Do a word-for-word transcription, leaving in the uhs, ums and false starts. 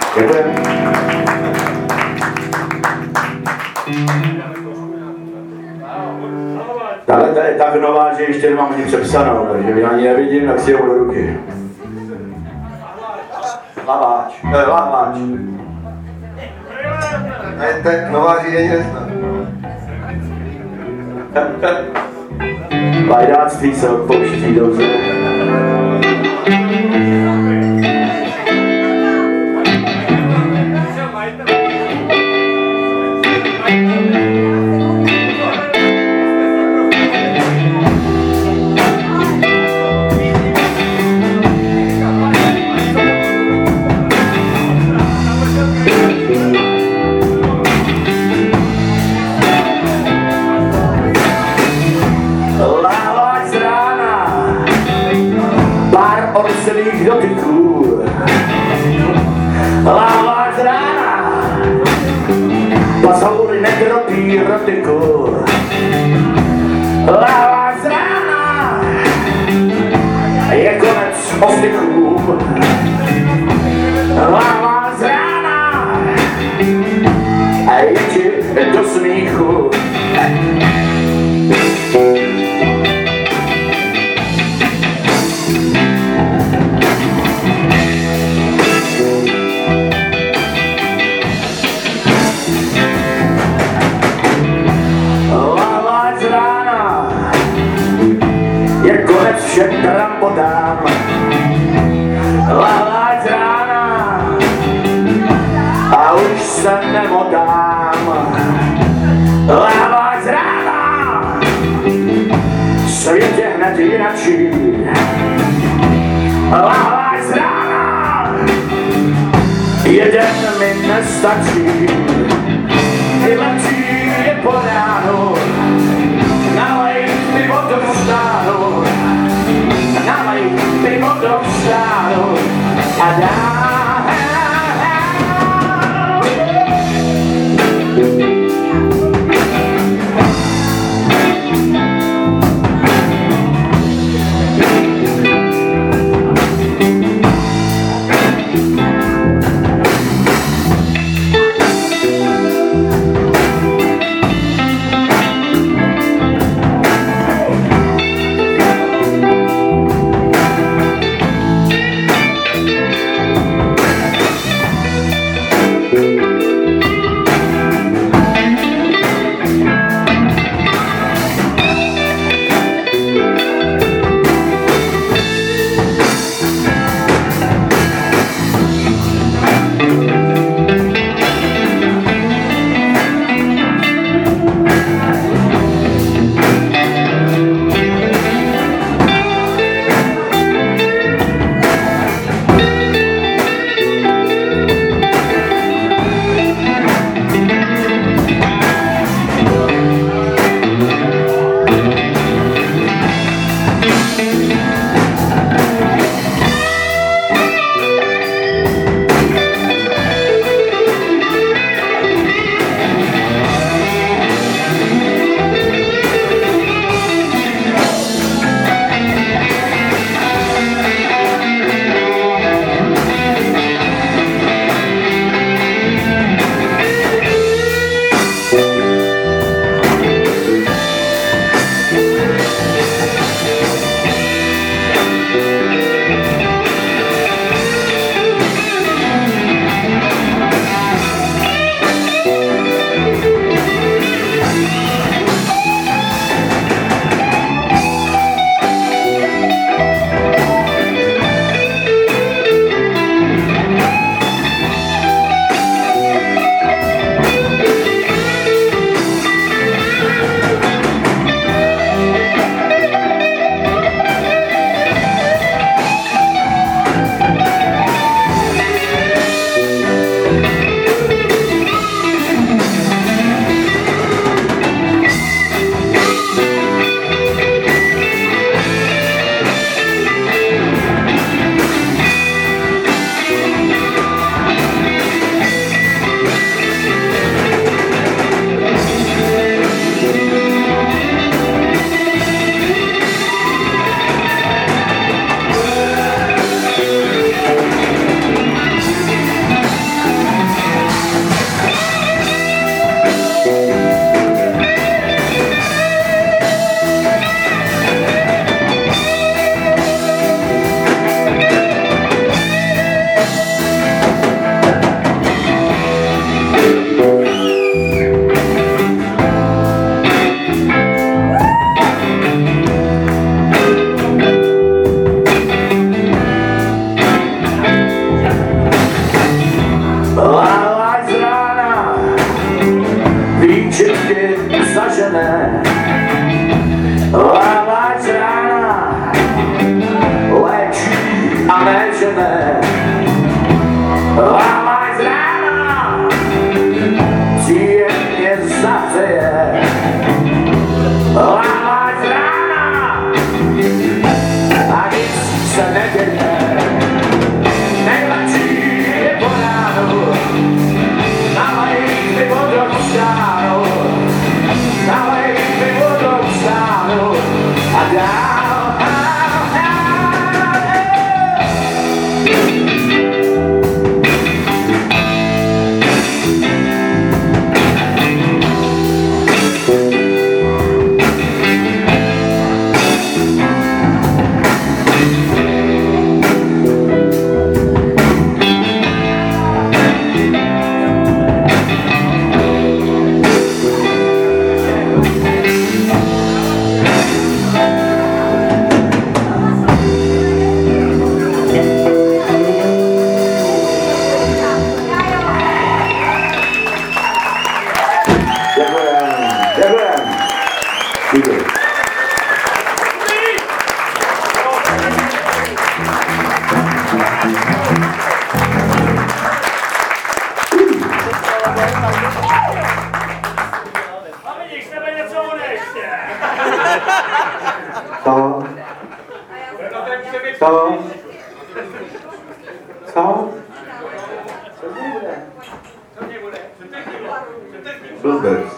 Děkujeme. Tahle ta je tak nová, že ještě nemám ani přepsanou, takže ji ani nevidím, tak si jdou do ruky. Laváč, eh, laváč. Ne, tak nová řízení nesná. Lajdáctví se odpouští dobře. Celých dotyků láváš rána, pasauly nekropí erotiku. Láváš rána, je konec ostyků. Láváš rána, a je ti do smíchu. Všem trampotám láváč rána a už se nemotám. Láváč rána, svět je hned jinačí. Láváč rána, jeden mi nestačí. I lepší je po ránu, nalej mi vodou stánu. Nalej mi vodou stánu a dál. můžeme. Lámaj z rána, příjemně zavřeje. Lámaj z rána a nic se neděje. Nejlepší je po ránu, nalej mi vodou stánu, nalej mi vodou stánu a dál, dál, dál, Co? Co? Co? Blbec.